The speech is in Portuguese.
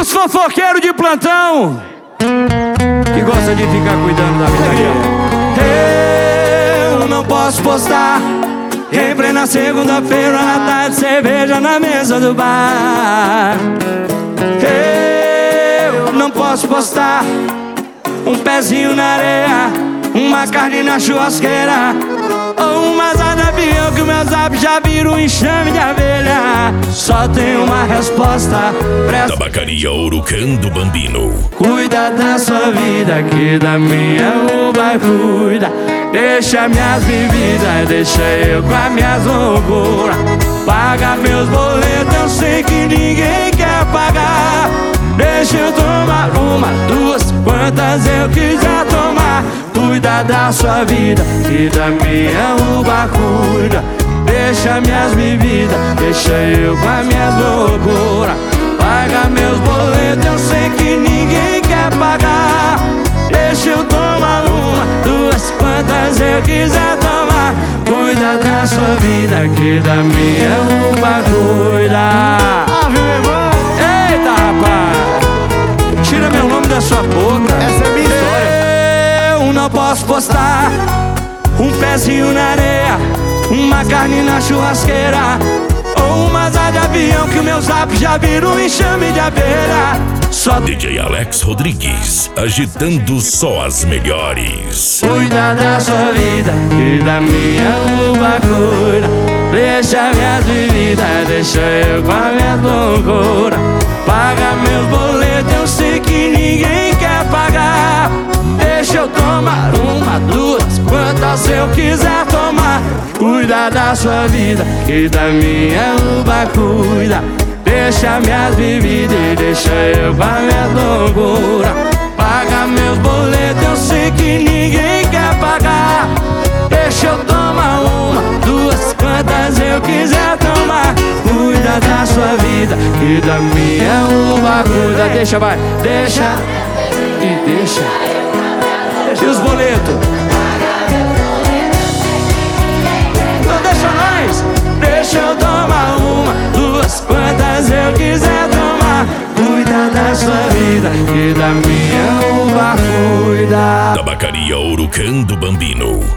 Os fofoqueiros de plantão que gosta de ficar cuidando da vida dele. Eu não posso postar em plena segunda-feira na tarde, cerveja na mesa do bar. Eu não posso postar um pezinho na areia, uma carne na churrasqueira, ou uma asa de avião que o meu zap já vira um enxame de abelha. Só tem uma resposta, presta. Tabacaria Urucã do Bambino. Cuida da sua vida, que da minha o vai cuida. Deixa minhas bebidas, deixa eu com as minhas loucuras. Paga meus boletos, eu sei que ninguém quer pagar. Deixa eu tomar uma, duas, quantas eu quiser tomar. Cuida da sua vida, que da minha uva cuida. Deixa minhas bebidas, deixa eu com as minhas loucuras. Paga meus boletos, eu sei que ninguém quer pagar. Deixa eu tomar uma, duas, quantas eu quiser tomar. Cuida da sua vida, que da minha uva cuida. Eita, rapaz, tira meu nome da sua boca. Essa é a minha história. Eu não posso postar um pezinho na areia, uma carne na churrasqueira, ou uma asa de avião que o meu zap já vira um enxame de abelha. Só DJ Alex Rodrigues, agitando só as melhores. cuida da sua vida, que da minha uva cuida. Deixa minhas bebidas, deixa eu com a minha loucura. Paga meus boletos, eu sei que ninguém quer pagar. Deixa eu tomar uma, duas, quantas eu quiser tomar. Cuida da sua vida, que da minha uva cuida. Deixa minhas bebidas e deixa eu com a minha loucura. Paga meus boletos, eu sei que ninguém quer pagar. Deixa eu tomar uma, duas, quantas eu quiser tomar. Cuida da sua vida, que da minha uva cuida. Deixa, vai, deixa e deixa. E os boletos? Então deixa nós. Deixa eu tomar uma, duas, quantas eu quiser tomar. Cuida da sua vida, que da minha uva cuida. Tabacaria Urucã do Bambino.